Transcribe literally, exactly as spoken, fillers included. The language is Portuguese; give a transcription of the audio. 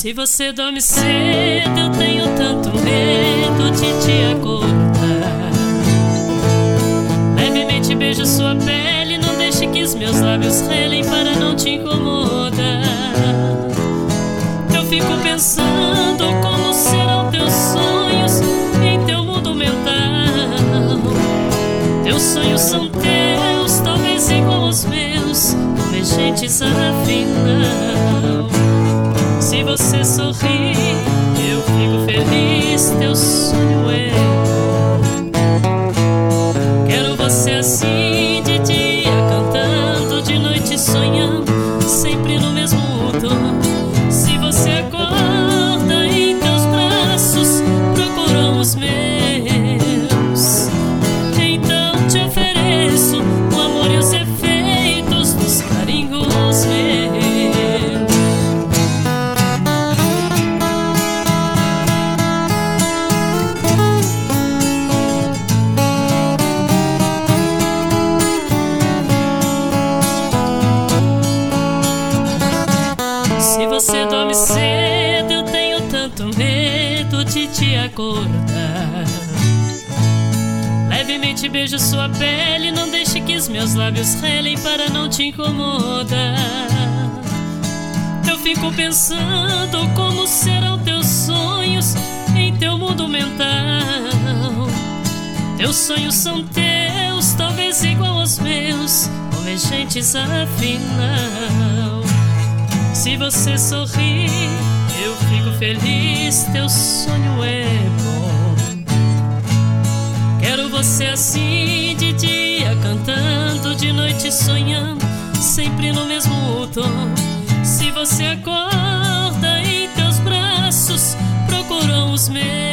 Se você dorme cedo, eu tenho tanto medo de te acordar. Levemente beijo sua pele, não deixe que os meus lábios relem para não te incomodar. Eu fico pensando como serão teus sonhos em teu mundo mental. Teus sonhos são teus, talvez igual aos meus, convergentes afinal. Se você sorri, eu fico feliz, teu sonho é bom. Quero você assim, de dia cantando, de noite sonhando, sempre no mesmo tom. Se você acorda em teus braços, procuram os meus, então te ofereço o amor e os efeitos dos carinhos meus. Se você dorme cedo, eu tenho tanto medo de te acordar. Levemente beijo sua pele, não deixe que os meus lábios relem para não te incomodar. Eu fico pensando como serão teus sonhos em teu mundo mental. Teus sonhos são teus, talvez igual aos meus, convergentes afinal. Se você sorri, eu fico feliz, teu sonho é bom. Quero você assim, de dia cantando, de noite sonhando, sempre no mesmo tom. Se você acorda em teus braços, procuram os meus.